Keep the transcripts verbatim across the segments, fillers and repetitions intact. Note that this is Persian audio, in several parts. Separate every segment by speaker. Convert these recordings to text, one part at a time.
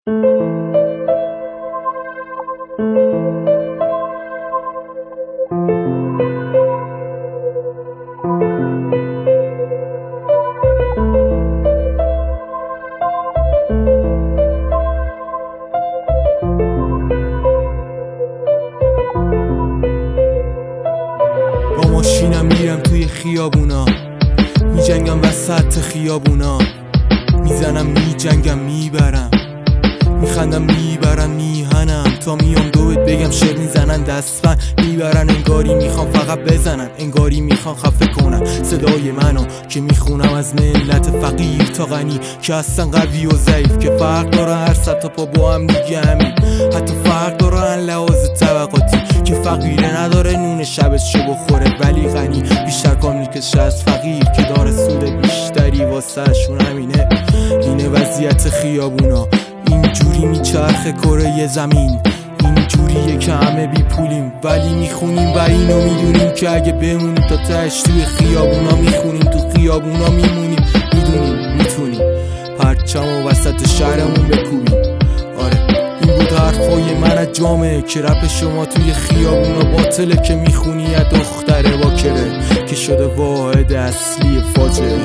Speaker 1: با ماشینم میرم توی خیابونا، میجنگم وسط خیابونا، میزنم میجنگم میبرم، میخندم میبرم میهنم، تا میام دوت بگم شعر میزنن دستفن میبرن، انگاری میخوام فقط بزنن، انگاری میخوام خفه کنن صدای منو که میخونم از ملت فقیر تا غنی، که هستن قوی و ضعیف، که فرق دارن هر سطح پا با هم دیگه همین، حتی فرق دارن لحاظ طبقاتی، که فقیره نداره نون شبش چه بخوره ولی غنی بیشتر کار میکشه از فقیر که داره سود بیشتری واسه شون. همینه اینه وضعیت خیابونا، اینجوری میچرخه کره زمین، اینجوریه که همه بی پولیم ولی میخونیم و اینو میدونیم که اگه بمونیم تا تهش توی خیابونا میخونیم، تو خیابونا میمونیم، میدونیم میتونیم پرچم و وسط شهرمون بکوبیم. آره این بود حرفای من از جامعه، که رپ شما توی خیابونا باطله، که میخونی از دختره باکره که شده واحد اصلی فاجعه.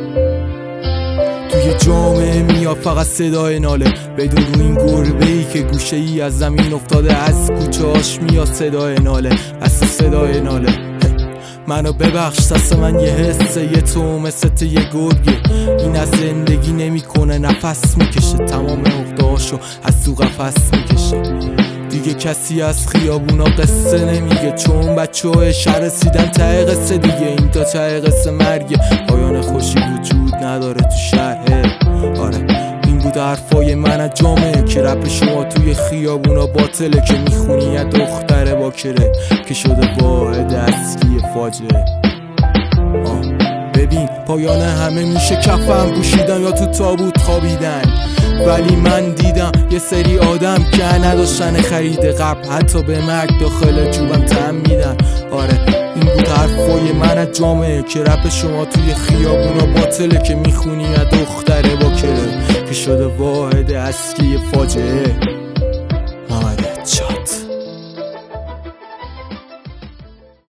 Speaker 1: توی جامعه میاد فقط صدای ناله، بدون رو این گربه ای که گوشه ای از زمین افتاده، از کوچه هاش میاد صدای ناله، از صدای ناله. منو ببخش دست من یه حسه، یه تو مثل یه گرگه، این از زندگی نمیکنه نفس میکشه، تمام عقدهاشو از تو قفس میکشه. دیگه کسی از خیابونا قصه نمیگه، چون بچه های شهر رسیدن ته قصه دیگه، این تا ته قصه مرگه، پایان خوشی وجود نداره تو شهره. آره این بود حرفای من از جامعه، که رپ شما توی خیابونا باطله، که میخونی از دختره باکره که شده واحد اصلی فاجعه. آه ببین پایان همه میشه کفن پوشیدن یا تو تابوت خوابیدن، ولی من دیدم یه سری آدم که نداشتن خرید قبل، حتی به مرگ داخل جوبم تم میدن. آره این بود حرفای من از جامعه، که رپ شما توی خیابونا باطله، که میخونی از دختره باکره که شده واحد اصلی فاجعه.